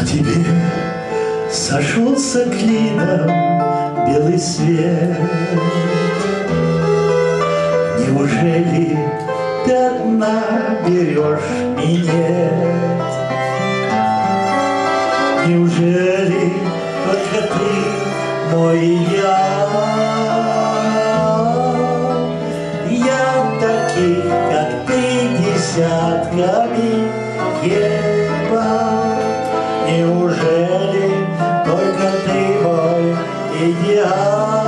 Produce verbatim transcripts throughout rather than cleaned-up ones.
На тебе сошелся клином белый свет. Неужели ты одна берешь минет? Неужели только ты мой я? Я таких, как ты, десятками ебал. Неужели только ты мой идеал?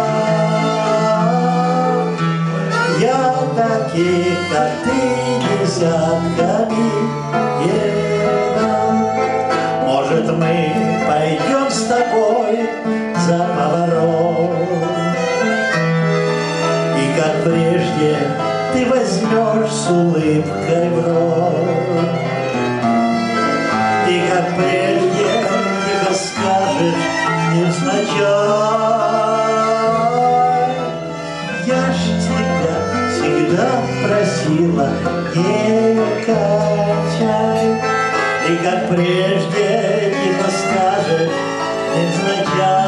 Я таких, как ты, десятками ебал. Может, мы пойдем с тобой за поворот, и как прежде ты возьмешь с улыбкой в рот, и как прежде тихо скажешь невзначай: я ж тебя всегда просила, не качай. И как прежде тихо скажешь невзначай: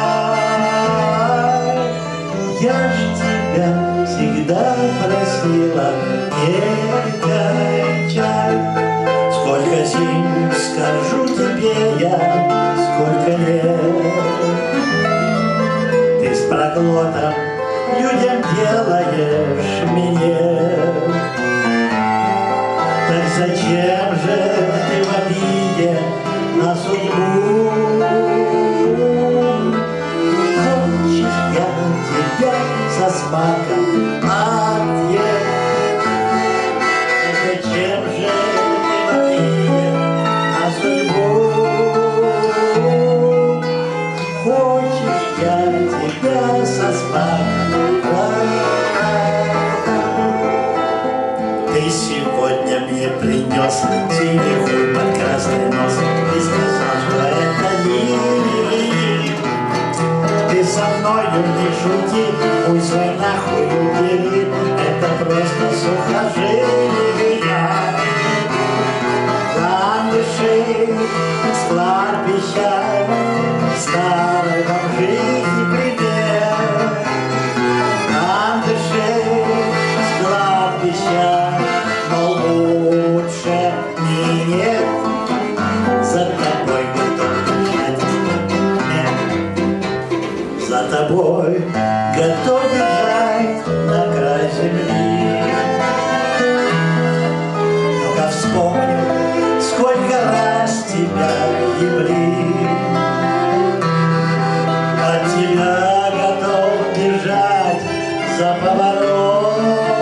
я ж тебя всегда просила, не качай. Сколько зим скажу тебе я, сколько лет ты с проглотом людям делаешь минет. Так зачем же ты в обиде на судьбу? Хочешь, я тебя со смаком отъем? Зачем же ты в обиде на судьбу? Хочешь, я тебя со смаком отъем? Ты сегодня мне принес синий хуй под красный нос и сказал, что это не. Ты со мною не шути, хуй свой нахуй убери, это просто сухожилие. Ландыши с кладбища, старой вам жизни привет. Ландыши с кладбища, но лучше нет. За тобой готов бежать, нет. За тобой готов бежать на край земли. Ну-ка вспомню, сколько раз тебя ебли. От тебя готов бежать за поворот.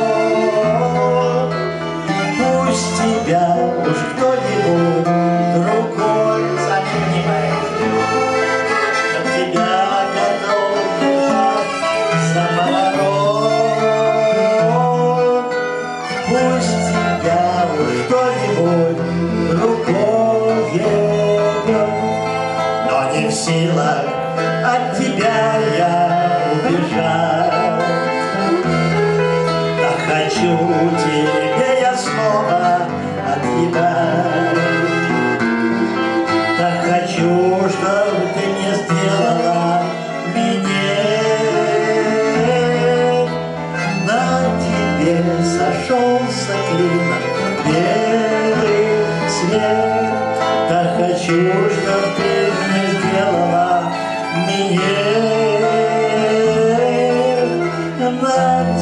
Пусть тебя уж кто-нибудь другой, сами понимаете, от тебя готов бежать за поворот. Пусть тебя уж кто-нибудь другой ебет, но не в силах от тебя я убежать. Так хочу тебе я снова отъебать. Так хочу, чтоб ты не сделала минет. На тебе сошелся клином белый свет. Так хочу, чтоб ты не сделала минет. На